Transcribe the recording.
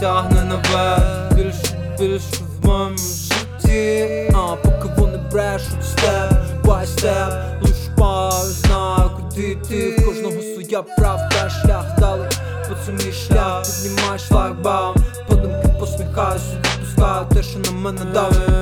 тягне наверх. Більше в моєму житті, поки вони брешуть степ by step. Лише знаю, куди йти, в кожного своя правда. Шлях далі, бо це мій шлях. Піднімай шлагбаум, подумки посміхаюся, відпускаю те, що на мене давить.